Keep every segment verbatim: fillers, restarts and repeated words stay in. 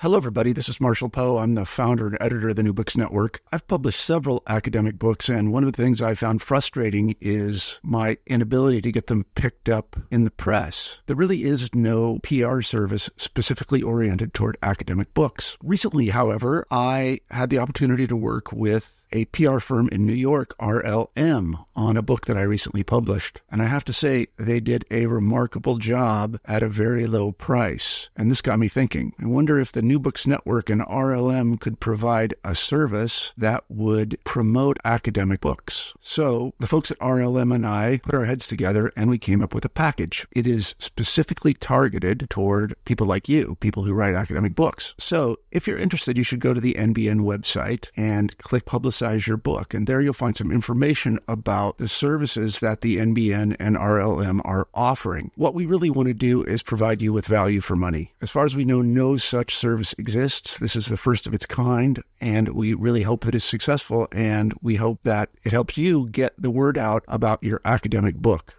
Hello, everybody. This is Marshall Poe. I'm the founder and editor of the New Books Network. I've published several academic books, and one of the things I found frustrating is my inability to get them picked up in the press. There really is no P R service specifically oriented toward academic books. Recently, however, I had the opportunity to work with a P R firm in New York, R L M, on a book that I recently published. And I have to say, they did a remarkable job at a very low price. And this got me thinking. I wonder if the New Books Network and R L M could provide a service that would promote academic books. So the folks at R L M and I put our heads together and we came up with a package. It is specifically targeted toward people like you, people who write academic books. So if you're interested, you should go to the N B N website and click Publicize your book. And there you'll find some information about the services that the N B N and R L M are offering. What we really want to do is provide you with value for money. As far as we know, no such service exists. This is the first of its kind, and we really hope that it's successful, and we hope that it helps you get the word out about your academic book.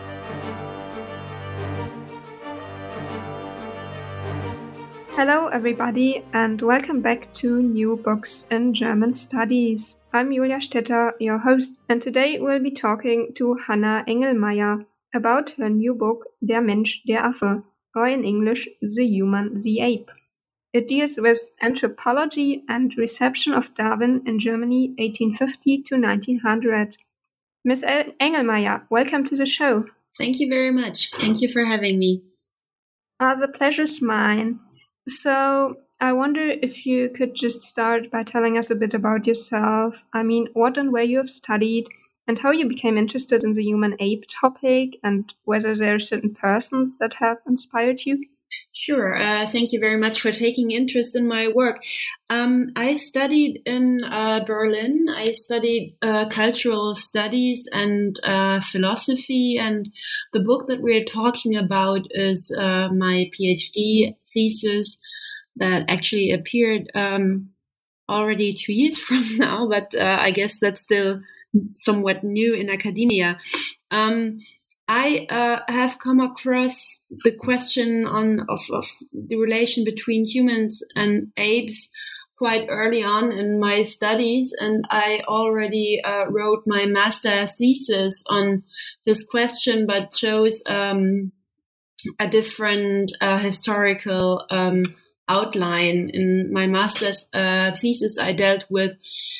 Hello everybody and welcome back to New Books in German Studies. I'm Julia Stetter, your host, and today we'll be talking to Hannah Engelmeier about her new book Der Mensch, der Affe, or in English, The Human, the Ape. It deals with anthropology and reception of Darwin in Germany eighteen fifty to nineteen hundred. Miss Engelmeier, welcome to the show. Thank you very much. Thank you for having me. Uh, the pleasure's mine. So I wonder if you could just start by telling us a bit about yourself. I mean, what and where you have studied and how you became interested in the human-ape topic and whether there are certain persons that have inspired you. Sure. Uh, thank you very much for taking interest in my work. Um, I studied in uh, Berlin. I studied uh, cultural studies and uh, philosophy. And the book that we're talking about is uh, my PhD thesis that actually appeared um, already two years from now. But uh, I guess that's still somewhat new in academia. Um, I uh, have come across the question on of, of the relation between humans and apes quite early on in my studies, and I already uh, wrote my master thesis on this question, but chose um, a different uh, historical um, outline. In my master's uh, thesis, I dealt with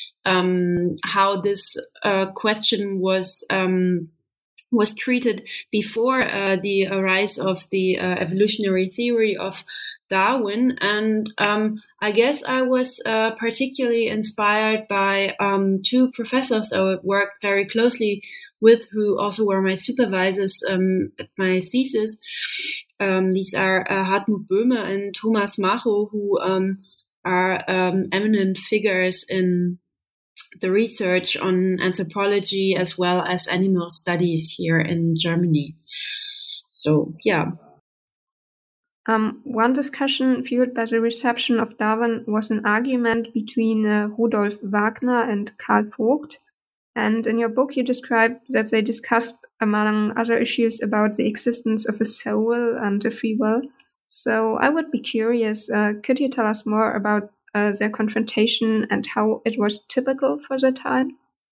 um, how this uh, question was um, was treated before uh, the rise of the uh, evolutionary theory of Darwin. And um, I guess I was uh, particularly inspired by um, two professors I worked very closely with, who also were my supervisors um, at my thesis. Um, these are uh, Hartmut Böhme and Thomas Macho, who um, are um, eminent figures in the research on anthropology as well as animal studies here in Germany. So, yeah. Um, one discussion fueled by the reception of Darwin was an argument between uh, Rudolf Wagner and Karl Vogt. And in your book, you describe that they discussed, among other issues, about the existence of a soul and a free will. So I would be curious, uh, could you tell us more about Uh, their confrontation and how it was typical for the time?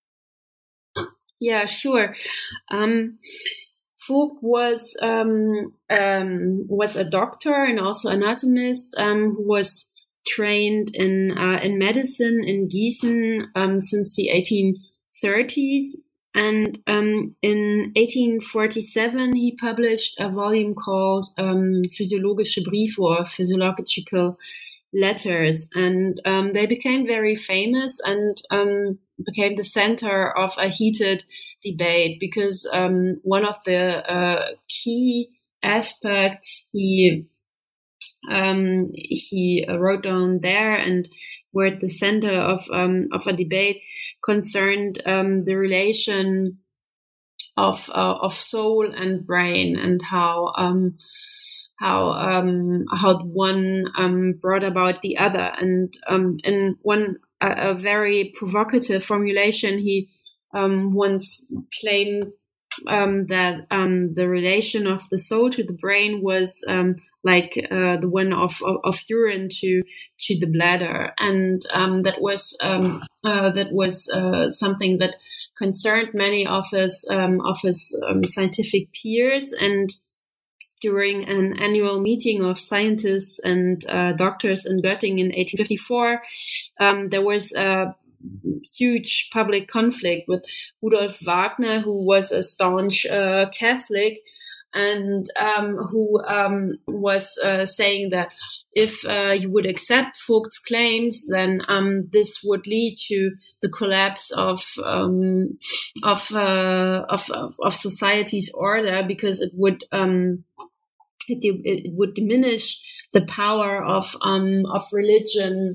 Yeah, sure. Um, Vogt was um, um, was a doctor and also anatomist um, who was trained in uh, in medicine in Gießen um, since the eighteen thirties. And um, in eighteen forty-seven, he published a volume called um, Physiologische Briefe, or Physiological Letters, and um, they became very famous and um, became the center of a heated debate because um, one of the uh, key aspects he um, he wrote down there and were at the center of um, of a debate concerned um, the relation of uh, of soul and brain and how um, how um, how one um, brought about the other. And um, in one a, a very provocative formulation, he um, once claimed um, that um, the relation of the soul to the brain was um, like uh, the one of, of, of urine to to the bladder, and um, that was um, uh, that was uh, something that concerned many of his um, of his um, scientific peers. And during an annual meeting of scientists and uh, doctors in Göttingen in eighteen fifty-four, um, there was a huge public conflict with Rudolf Wagner, who was a staunch uh, Catholic, and um, who um, was uh, saying that if uh, you would accept Vogt's claims, then um, this would lead to the collapse of um, of, uh, of of society's order, because it would um, it, it would diminish the power of um, of religion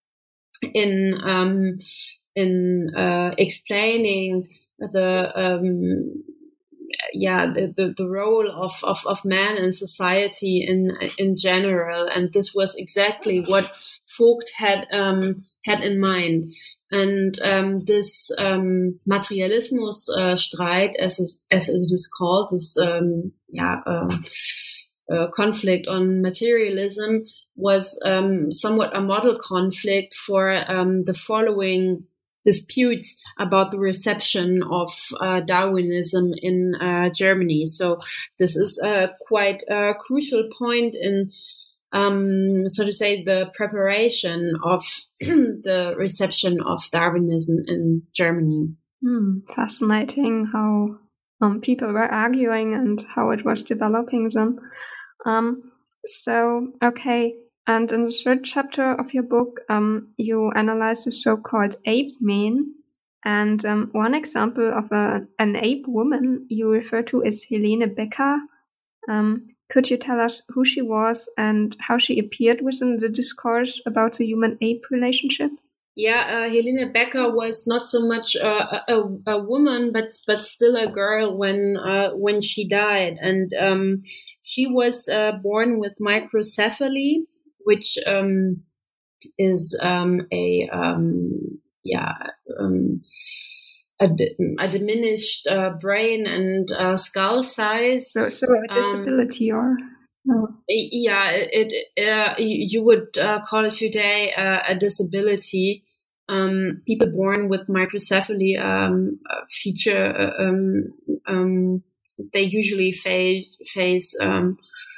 in um, in uh, explaining the um, yeah the, the, the role of, of, of man in society in in general, and this was exactly what Vogt had um, had in mind. And um, this um, Materialismus uh, Streit, as it, as it is called, this um, yeah um, uh, conflict on materialism, was um, somewhat a model conflict for um, the following disputes about the reception of uh, Darwinism in uh, Germany. So this is a quite a crucial point in, um, so to say, the preparation of the reception of Darwinism in Germany. Hmm, fascinating how um, people were arguing and how it was developing then. Um, so, okay. And in the third chapter of your book, um, you analyze the so-called ape men. And um, one example of a, an ape woman you refer to is Helene Becker. Um, could you tell us who she was and how she appeared within the discourse about the human-ape relationship? Yeah, uh, Helene Becker was not so much uh, a, a woman, but but still a girl when uh, when she died, and um, she was uh, born with microcephaly, which um, is um, a um, yeah um, a, a diminished uh, brain and uh, skull size. So, so a disability, um, or no? Yeah, it, it uh, you would uh, call it today uh, a disability. Um, people born with microcephaly um, feature uh, um, um, they usually face face um,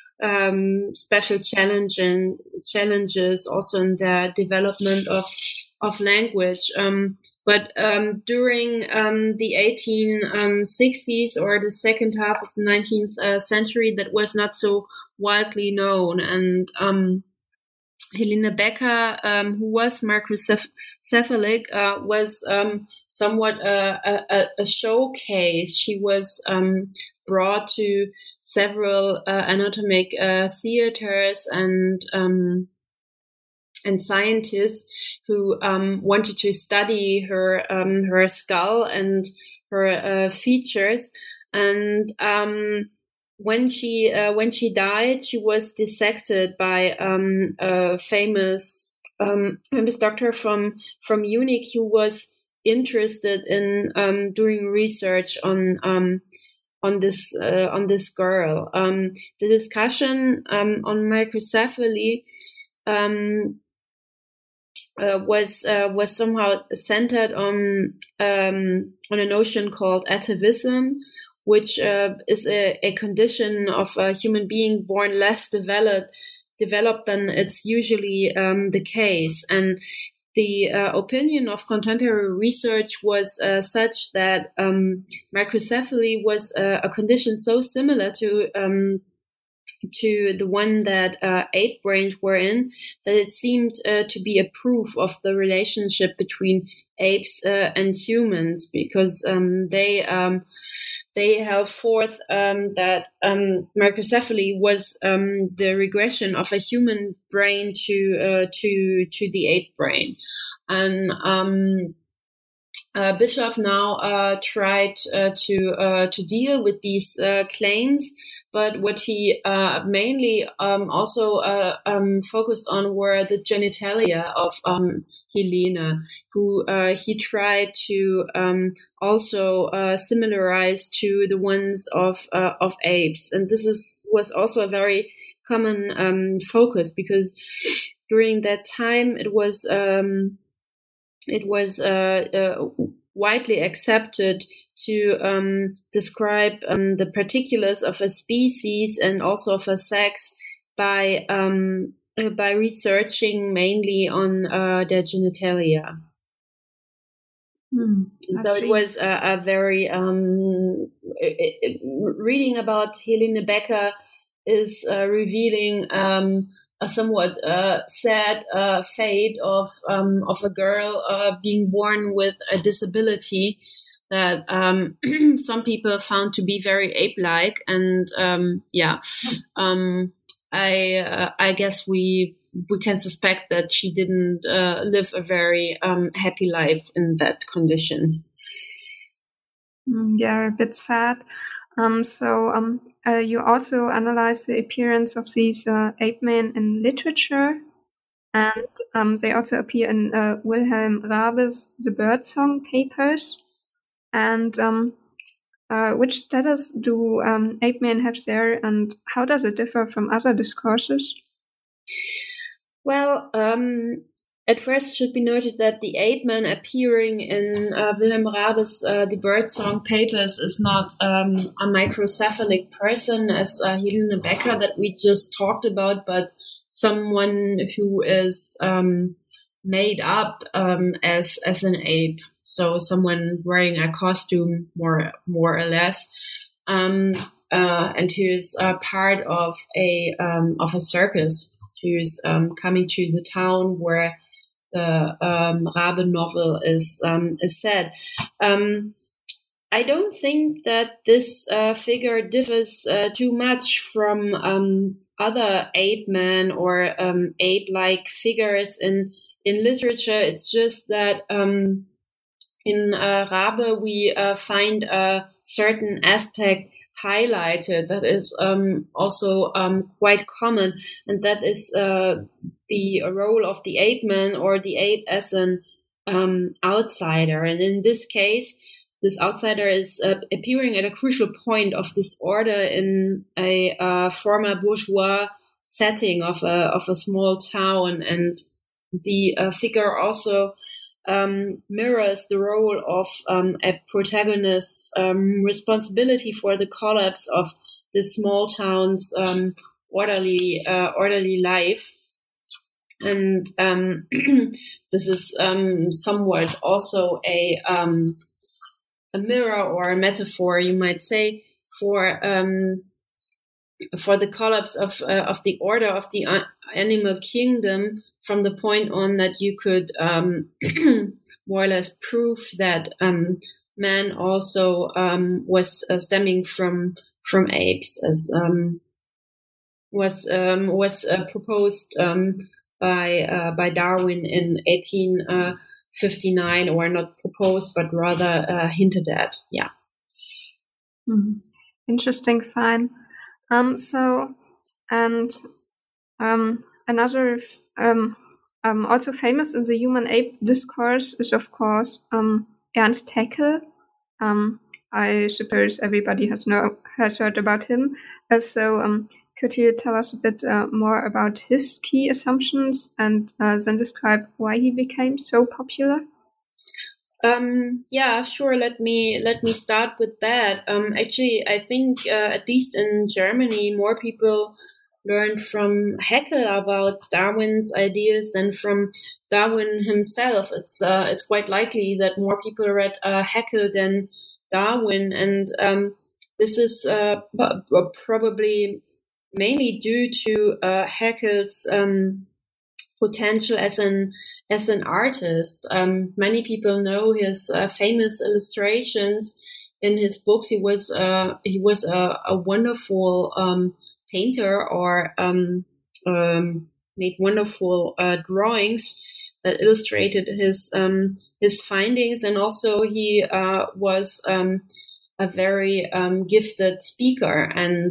um, special challenge and challenges also in the development of of language. Um, but um, during um, the eighteen sixties or the second half of the nineteenth uh, century, that was not so widely known. And um, Helene Becker, um, who was microcephalic, uh, was um, somewhat a, a, a showcase. She was um, brought to several uh, anatomic uh, theaters and um, and scientists who um, wanted to study her um, her skull and her uh, features. And um, when she uh, when she died, she was dissected by um, a famous um, famous doctor from from Munich who was interested in um, doing research on um, on this uh, on this girl. Um, the discussion um, on microcephaly um, uh, was uh, was somehow centered on um, on a notion called atavism, which uh, is a, a condition of a human being born less developed developed than it's usually um, the case. And the uh, opinion of contemporary research was uh, such that um, microcephaly was uh, a condition so similar to um, to the one that uh, ape brains were in, that it seemed uh, to be a proof of the relationship between apes uh, and humans, because um, they um, they held forth um, that um, microcephaly was um, the regression of a human brain to uh, to to the ape brain, and um, uh, Bischoff now uh, tried uh, to uh, to deal with these uh, claims, but what he uh, mainly um, also uh, um, focused on were the genitalia of um, Helene, who uh, he tried to um, also uh, similarize to the ones of uh, of apes, and this is was also a very common um, focus, because during that time it was um, it was uh, uh, widely accepted to um, describe um, the particulars of a species and also of a sex by um, by researching mainly on uh, their genitalia. Mm, so it was a, a very um, it, it, reading about Helene Becker is uh, revealing um, a somewhat uh, sad uh, fate of um, of a girl uh, being born with a disability that um, some people found to be very ape-like, and um, yeah, um, I uh, I guess we we can suspect that she didn't uh, live a very um, happy life in that condition. Yeah, a bit sad. Um, so um, uh, you also analyze the appearance of these uh, ape men in literature, and um, they also appear in uh, Wilhelm Raabe's The Birdsong papers. And um, uh, which status do um, ape men have there, and how does it differ from other discourses? Well, um, at first it should be noted that the ape man appearing in uh, Wilhelm Raabe's uh, The Birdsong papers is not um, a microcephalic person as uh, Helene Becker that we just talked about, but someone who is um, made up um, as as an ape. So someone wearing a costume, more more or less, um, uh, and who is uh, part of a um, of a circus, who's um, coming to the town where the um, Raabe novel is um, is set. Um, I don't think that this uh, figure differs uh, too much from um, other ape men or um, ape-like figures in in literature. It's just that um, in uh, Raabe we uh, find a certain aspect highlighted that is um, also um, quite common, and that is uh, the role of the ape man or the ape as an um, outsider. And in this case, this outsider is uh, appearing at a crucial point of disorder in a uh, former bourgeois setting of a of a small town, and the uh, figure also um, mirrors the role of um, a protagonist's um, responsibility for the collapse of this small town's um, orderly uh, orderly life. And um, this is um, somewhat also a um, a mirror or a metaphor, you might say, for um, for the collapse of uh, of the order of the uh, animal kingdom, from the point on that you could um, more or less prove that um, man also um, was uh, stemming from from apes, as um, was um, was uh, proposed um, by uh, by Darwin in eighteen fifty-nine, or not proposed, but rather uh, hinted at. Yeah. Mm-hmm. Interesting. Fine. Um. So, and um, another um, um, also famous in the human ape discourse is, of course, um, Ernst Haeckel. Um, I suppose everybody has know has heard about him. Uh, so, um, could you tell us a bit uh, more about his key assumptions, and uh, then describe why he became so popular? Um, yeah, sure. Let me let me start with that. Um, actually, I think uh, at least in Germany, more people learned from Haeckel about Darwin's ideas than from Darwin himself. It's uh, it's quite likely that more people read uh, Haeckel than Darwin, and um, this is uh, probably mainly due to uh, Haeckel's um, potential as an as an artist. Um, many people know his uh, famous illustrations in his books. He was uh, he was a, a wonderful um, painter, or um, um, made wonderful uh, drawings that illustrated his um, his findings, and also he uh, was um, a very um, gifted speaker and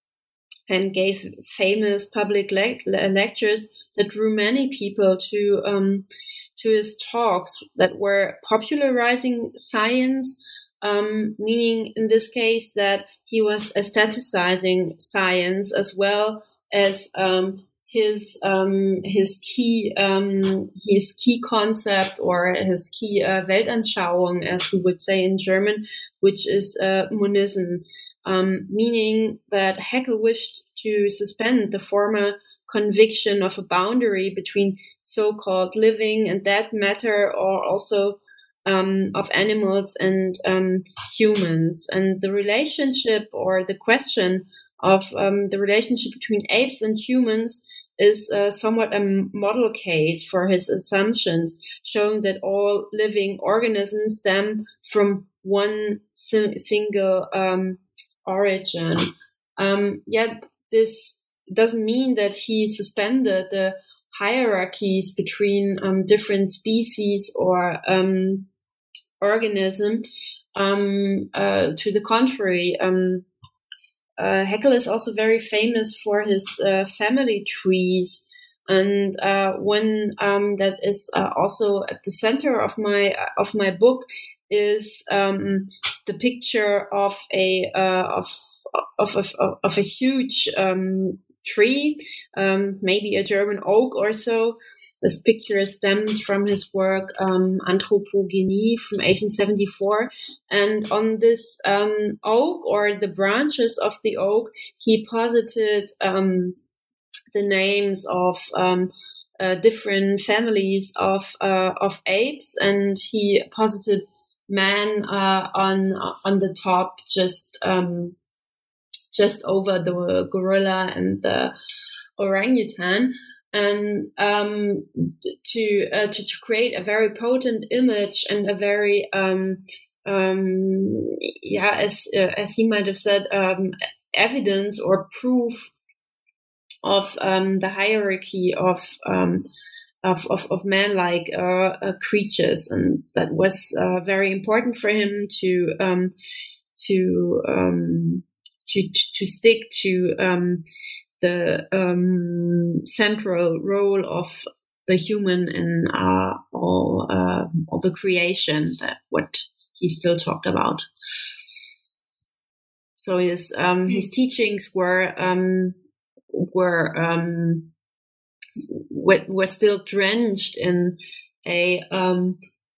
and gave famous public le- lectures that drew many people to um, to his talks that were popularizing science, um, meaning in this case that he was aestheticizing science as well as um, his um, his key um, his key concept or his key uh, Weltanschauung, as we would say in German, which is uh, monism. Um, meaning that Haeckel wished to suspend the former conviction of a boundary between so-called living and dead matter, or also um, of animals and um, humans. And the relationship or the question of um, the relationship between apes and humans is uh, somewhat a model case for his assumptions, showing that all living organisms stem from one sim- single um, origin. Um, yet this doesn't mean that he suspended the hierarchies between um, different species or um, organism. Um, uh, to the contrary, um, uh, Haeckel is also very famous for his uh, family trees, and uh, one um, that is uh, also at the center of my of my book is um, the picture of a uh, of, of of of a huge um, tree, um, maybe a German oak or so. This picture stems from his work um, Anthropogenie from eighteen seventy-four, and on this um, oak or the branches of the oak, he posited um, the names of um, uh, different families of uh, of apes, and he posited man uh, on on the top, just um, just over the gorilla and the orangutan, and um, to, uh, to to create a very potent image and a very um, um, yeah, as uh, as he might have said, um, evidence or proof of um, the hierarchy of um, Of, of, of man-like uh, uh, creatures, and that was uh, very important for him to um, to, um, to to stick to um, the um, central role of the human in uh, all uh, all the creation, that what he still talked about. So his um, his teachings were um, were. Um, We're still drenched in a um,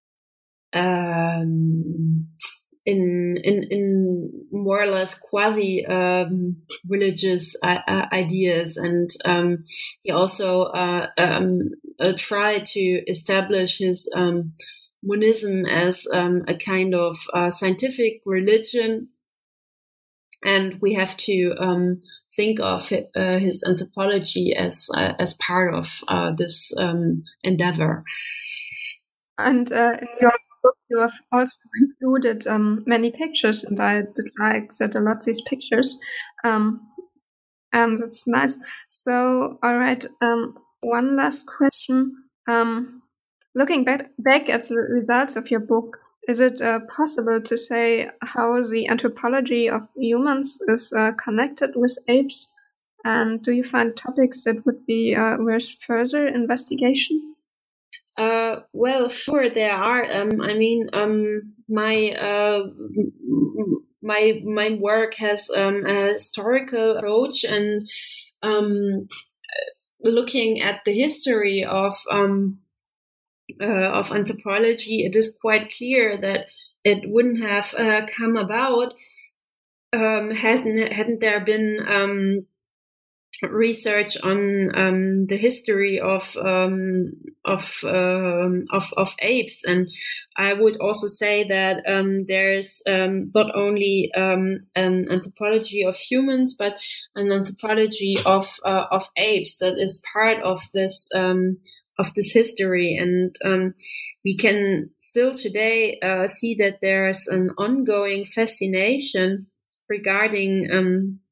um, in in in more or less quasi um, religious uh, ideas, and um, he also uh, um, uh, tried to establish his um, monism as um, a kind of uh, scientific religion, and we have to um, think of uh, his anthropology as uh, as part of uh, this um, endeavor. And uh, in your book, you have also included um, many pictures, and I did like that a lot. These pictures, um, and that's nice. So, all right. Um, one last question. Um, looking back back at the results of your book, is it uh, possible to say how the anthropology of humans is uh, connected with apes? And do you find topics that would be uh, worth further investigation? Uh, well, sure, there are. Um, I mean, um, my uh, my my work has um, a historical approach, and um, looking at the history of um, Uh, of anthropology, it is quite clear that it wouldn't have uh, come about um, hasn't hadn't there been um, research on um, the history of um, of, um, of of apes. And I would also say that um, there's um, not only um, an anthropology of humans, but an anthropology of uh, of apes that is part of this. Um, of this history, and um, we can still today uh, see that there's an ongoing fascination regarding um,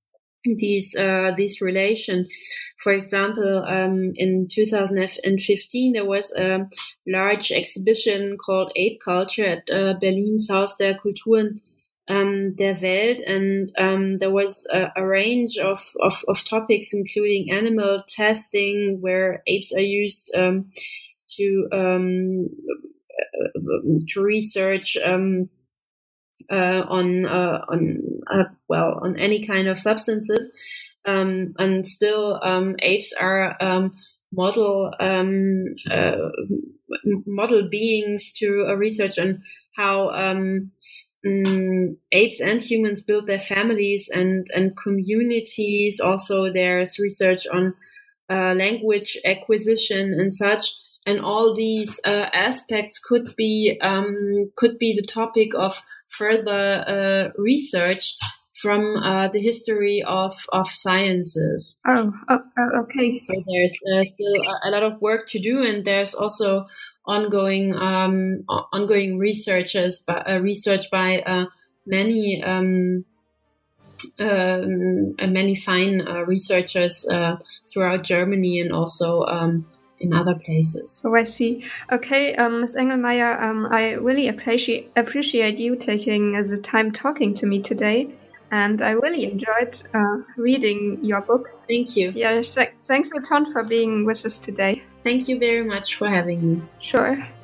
these uh, these relation. For example, um, in two thousand fifteen, there was a large exhibition called Ape Culture at uh, Berlin's Haus der Kulturen um, der Welt, and um, there was a, a range of, of, of topics, including animal testing, where apes are used um, to um, to research um, uh, on uh, on uh, well on any kind of substances, um, and still um, apes are um, model um, uh, model beings to uh, research on how um, um, apes and humans build their families and and communities. Also, there's research on uh, language acquisition and such. And all these uh, aspects could be um, could be the topic of further uh, research from uh, the history of, of sciences. Oh, oh, oh okay. So there's uh, still a, a lot of work to do, and there's also ongoing um, ongoing researches, by, uh, research by uh, many um, um, uh, many fine uh, researchers uh, throughout Germany and also um, in other places. Oh, I see. Okay, um, Miz Engelmeier, um, I really appreciate appreciate you taking uh, the time talking to me today, and I really enjoyed uh, reading your book. Thank you. Yeah, th- thanks a ton for being with us today. Thank you very much for having me. Sure.